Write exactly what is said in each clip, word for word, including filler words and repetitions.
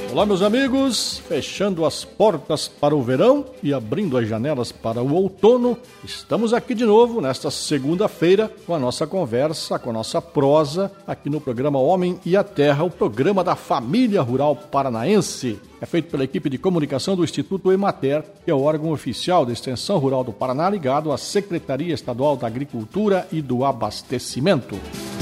Olá, meus amigos, fechando as portas para o verão e abrindo as janelas para o outono, estamos aqui de novo nesta segunda-feira com a nossa conversa, com a nossa prosa, aqui no programa Homem e a Terra, o programa da família rural paranaense. É feito pela equipe de comunicação do Instituto Emater, que é o órgão oficial da Extensão Rural do Paraná, ligado à Secretaria Estadual da Agricultura e do Abastecimento.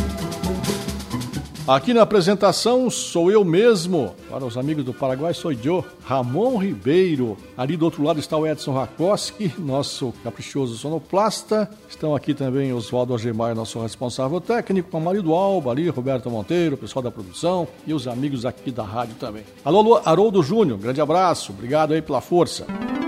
Aqui na apresentação sou eu mesmo, para os amigos do Paraguai sou eu, Ramon Ribeiro. Ali do outro lado está o Edson Rakoski, nosso caprichoso sonoplasta. Estão aqui também Oswaldo Agemar, nosso responsável técnico, com a Marido Alba ali, Roberto Monteiro, o pessoal da produção e os amigos aqui da rádio também. Alô, alô, Haroldo Júnior, grande abraço, obrigado aí pela força.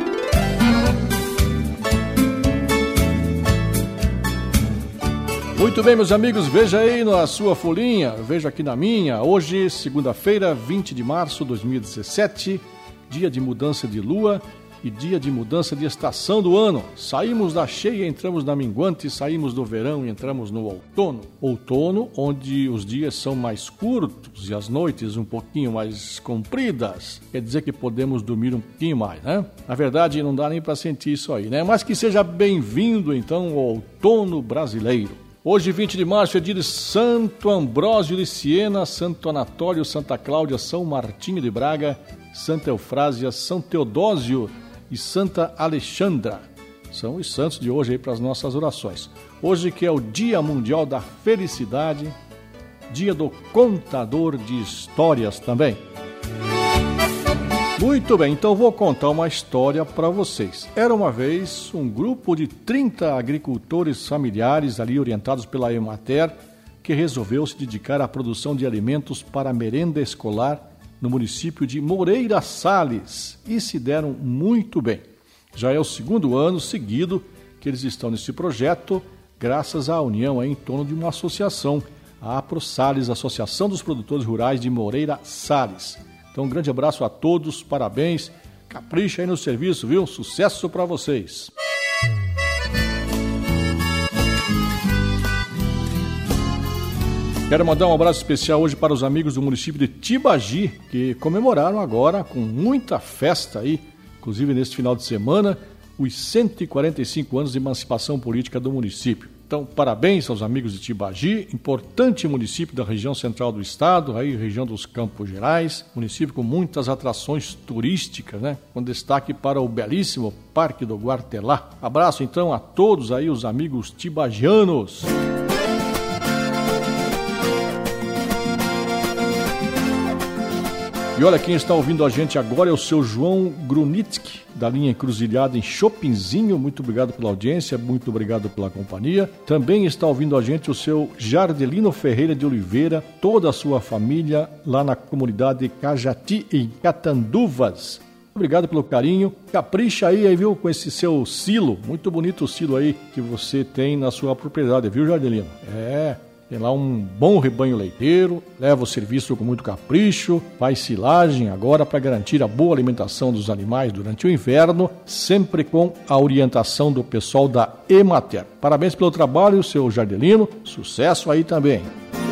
Muito bem, meus amigos, veja aí na sua folhinha, veja aqui na minha. Hoje, segunda-feira, vinte de março de dois mil e dezessete, dia de mudança de lua e dia de mudança de estação do ano. Saímos da cheia, entramos na minguante, saímos do verão e entramos no outono. Outono, onde os dias são mais curtos e as noites um pouquinho mais compridas. Quer dizer que podemos dormir um pouquinho mais, né? Na verdade, não dá nem para sentir isso aí, né? Mas que seja bem-vindo, então, ao outono brasileiro. Hoje, vinte de março, é dia de Santo Ambrósio de Siena, Santo Anatório, Santa Cláudia, São Martinho de Braga, Santa Eufrásia, São Teodósio e Santa Alexandra. São os santos de hoje aí para as nossas orações. Hoje que é o Dia Mundial da Felicidade, dia do contador de histórias também. Muito bem, então vou contar uma história para vocês. Era uma vez um grupo de trinta agricultores familiares ali orientados pela Emater que resolveu se dedicar à produção de alimentos para a merenda escolar no município de Moreira Salles e se deram muito bem. Já é o segundo ano seguido que eles estão nesse projeto, graças à união aí em torno de uma associação, a AproSales, Associação dos Produtores Rurais de Moreira Salles. Então, um grande abraço a todos, parabéns, capricha aí no serviço, viu? Sucesso para vocês! Quero mandar um abraço especial hoje para os amigos do município de Tibagi, que comemoraram agora, com muita festa aí, inclusive neste final de semana, os cento e quarenta e cinco anos de emancipação política do município. Então, parabéns aos amigos de Tibagi, importante município da região central do estado, aí região dos Campos Gerais, município com muitas atrações turísticas, né? Com destaque para o belíssimo Parque do Guartelá. Abraço então a todos aí os amigos tibagianos. E olha, quem está ouvindo a gente agora é o seu João Grunitsky, da linha Encruzilhada em Chopinzinho. Muito obrigado pela audiência, muito obrigado pela companhia. Também está ouvindo a gente o seu Jardelino Ferreira de Oliveira, toda a sua família lá na comunidade Cajati, em Catanduvas. Obrigado pelo carinho. Capricha aí, aí, viu, com esse seu silo. Muito bonito o silo aí que você tem na sua propriedade, viu, Jardelino? É... Tem lá um bom rebanho leiteiro, leva o serviço com muito capricho, faz silagem agora para garantir a boa alimentação dos animais durante o inverno, sempre com a orientação do pessoal da Emater. Parabéns pelo trabalho, seu Jardelino, sucesso aí também.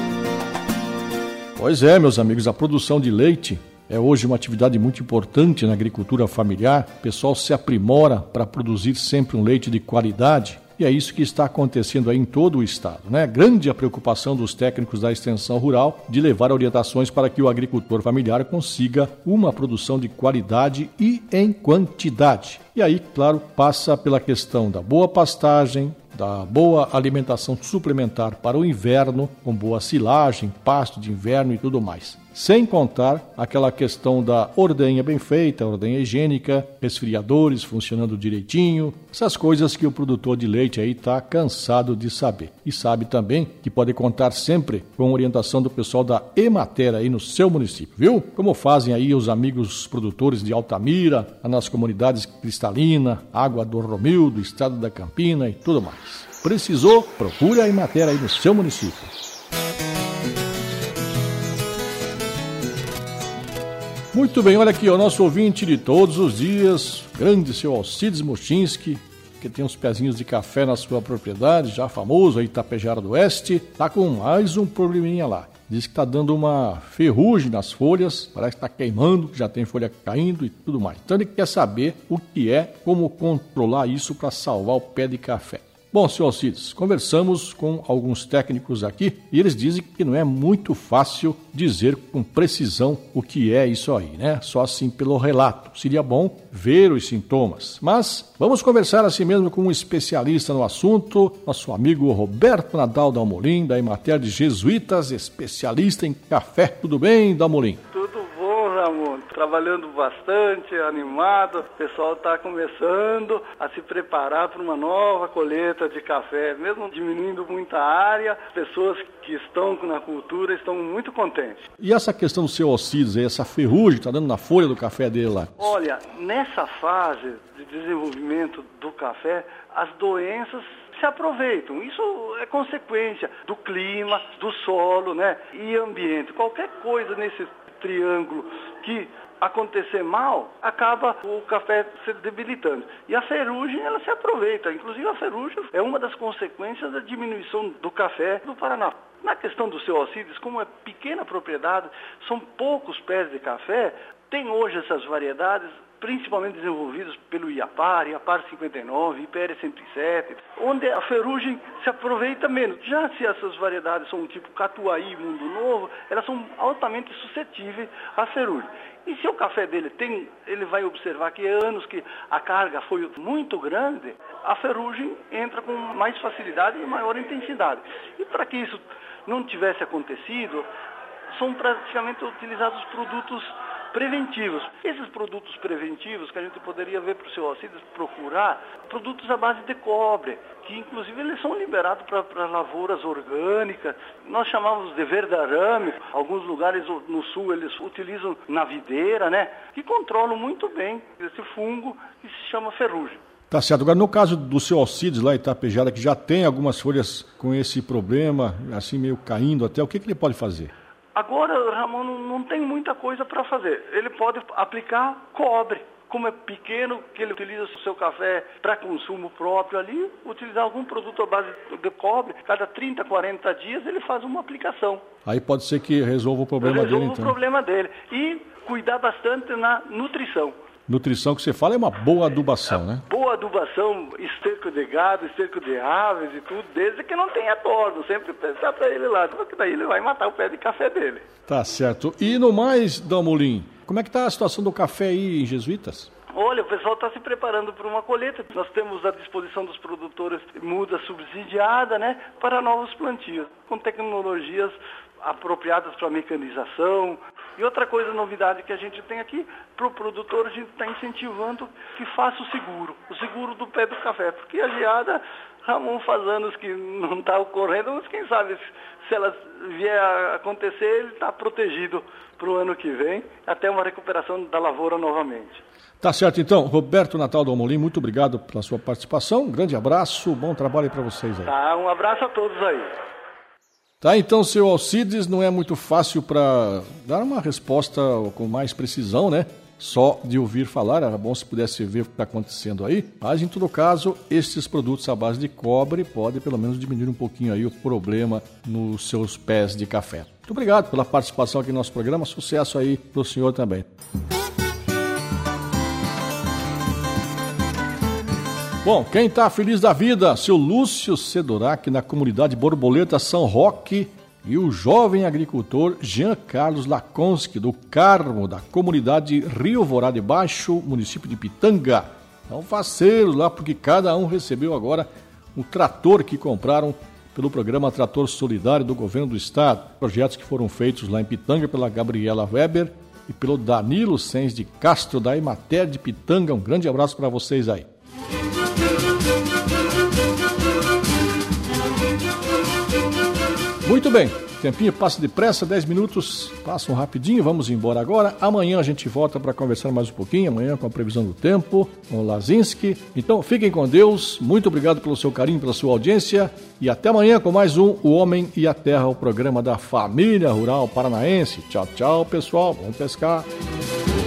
Pois é, meus amigos, a produção de leite é hoje uma atividade muito importante na agricultura familiar. O pessoal se aprimora para produzir sempre um leite de qualidade. E é isso que está acontecendo aí em todo o estado, né? Grande a preocupação dos técnicos da extensão rural de levar orientações para que o agricultor familiar consiga uma produção de qualidade e em quantidade. E aí, claro, passa pela questão da boa pastagem, da boa alimentação suplementar para o inverno, com boa silagem, pasto de inverno e tudo mais. Sem contar aquela questão da ordenha bem feita, ordenha higiênica, resfriadores funcionando direitinho, essas coisas que o produtor de leite aí está cansado de saber. E sabe também que pode contar sempre com a orientação do pessoal da Emater aí no seu município, viu? Como fazem aí os amigos produtores de Altamira, nas comunidades Cristalina, Água do Romildo, Estado da Campina e tudo mais. Precisou? Procure a Emater aí no seu município. Muito bem, olha aqui, o nosso ouvinte de todos os dias, grande seu Alcides Muchinski, que tem uns pezinhos de café na sua propriedade, já famoso aí, Tapejara do Oeste, tá com mais um probleminha lá. diz que está dando uma ferrugem nas folhas, parece que está queimando, já tem folha caindo e tudo mais. Então ele quer saber o que é, como controlar isso para salvar o pé de café. Bom, senhor Alcides, conversamos com alguns técnicos aqui e eles dizem que não é muito fácil dizer com precisão o que é isso aí, né? Só assim pelo relato. Seria bom ver os sintomas. Mas vamos conversar assim mesmo com um especialista no assunto, nosso amigo Roberto Nadal Dalmolin, da Emater de Jesuítas, especialista em café. Tudo bem, Dalmolin? Tudo bom, Ramon. Trabalhando bastante, animado. O pessoal está começando a se preparar para uma nova colheita de café. Mesmo diminuindo muita área, pessoas que estão na cultura estão muito contentes. E essa questão do seu Alcides aí, essa ferrugem que está dando na folha do café dele lá? Olha, nessa fase de desenvolvimento do café, as doenças se aproveitam. Isso é consequência do clima, do solo, né? E ambiente. Qualquer coisa nesse triângulo que acontecer mal, acaba o café se debilitando. E a ferrugem, ela se aproveita. Inclusive, a ferrugem é uma das consequências da diminuição do café do Paraná. Na questão do seu Alcides, como é pequena propriedade, são poucos pés de café, tem hoje essas variedades principalmente desenvolvidos pelo Iapar, Iapar cinquenta e nove, I P R cento e sete, onde a ferrugem se aproveita menos. Já se essas variedades são tipo Catuaí, Mundo Novo, elas são altamente suscetíveis à ferrugem. E se o café dele tem, ele vai observar que anos que a carga foi muito grande, a ferrugem entra com mais facilidade e maior intensidade. E para que isso não tivesse acontecido, são praticamente utilizados produtos preventivos. Esses produtos preventivos que a gente poderia ver para o seu Alcides procurar, produtos à base de cobre, que inclusive eles são liberados para lavouras orgânicas. Nós chamamos de verdarame, alguns lugares no sul eles utilizam na videira, né? Que controlam muito bem esse fungo que se chama ferrugem. Tá certo. Agora, no caso do seu Alcides lá em Itapejara, que já tem algumas folhas com esse problema, assim meio caindo até, o que, que ele pode fazer? Agora, Ramon, não, não tem muita coisa para fazer. Ele pode aplicar cobre. Como é pequeno, que ele utiliza o seu café para consumo próprio ali, utilizar algum produto à base de cobre, cada trinta, quarenta dias ele faz uma aplicação. Aí pode ser que resolva o problema resolva dele, então. Resolva o problema dele. E cuidar bastante na nutrição. Nutrição que você fala é uma boa adubação, né? Boa adubação, esterco de gado, esterco de aves e tudo, desde que não tenha torno. Sempre pensar para ele lá, porque daí ele vai matar o pé de café dele. Tá certo. E no mais, Dalmolin, como é que está a situação do café aí em Jesuítas? Olha, o pessoal está se preparando para uma colheita. Nós temos à disposição dos produtores muda subsidiada, né, para novos plantios, com tecnologias apropriadas para mecanização. E outra coisa, novidade que a gente tem aqui, para o produtor a gente está incentivando que faça o seguro, o seguro do pé do café, porque a geada, Ramon, faz anos que não está ocorrendo, mas quem sabe se ela vier a acontecer, ele está protegido para o ano que vem, até uma recuperação da lavoura novamente. Tá certo, então. Roberto Nadal Dalmolin, muito obrigado pela sua participação, um grande abraço, bom trabalho para vocês aí. Tá, um abraço a todos aí. Tá, então, seu Alcides, não é muito fácil para dar uma resposta com mais precisão, né? Só de ouvir falar, era bom se pudesse ver o que está acontecendo aí. Mas, em todo caso, esses produtos à base de cobre podem, pelo menos, diminuir um pouquinho aí o problema nos seus pés de café. Muito obrigado pela participação aqui no nosso programa. Sucesso aí para o senhor também. Bom, quem está feliz da vida? Seu Lúcio Sedorac, na comunidade Borboleta São Roque, e o jovem agricultor Jean Carlos Lakonski, do Carmo, da comunidade Rio Vorade Baixo, município de Pitanga. São faceiros lá, porque cada um recebeu agora um trator que compraram pelo programa Trator Solidário do Governo do Estado. Projetos que foram feitos lá em Pitanga pela Gabriela Weber e pelo Danilo Sens de Castro, da Emater de Pitanga. Um grande abraço para vocês aí. Muito bem, tempinho passa depressa, dez minutos passam rapidinho, vamos embora agora. Amanhã a gente volta para conversar mais um pouquinho, amanhã com a previsão do tempo, com o Lazinski. Então fiquem com Deus, muito obrigado pelo seu carinho, pela sua audiência e até amanhã com mais um O Homem e a Terra, o programa da família rural paranaense. Tchau, tchau pessoal, vamos pescar.